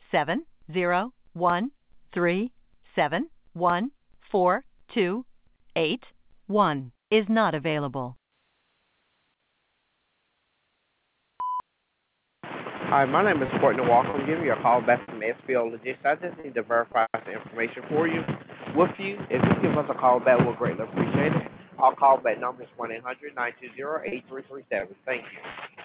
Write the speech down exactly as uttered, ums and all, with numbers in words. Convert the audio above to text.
seven zero one three seven one four two eight one is not available. Hi, my name is Courtney Walker. I'm giving you a call back from S P O Logistics. I just need to verify some information for you with you. If you give us a call back, we'll greatly appreciate it. Our call back number is one eight hundred nine two zero eight three three seven. Thank you.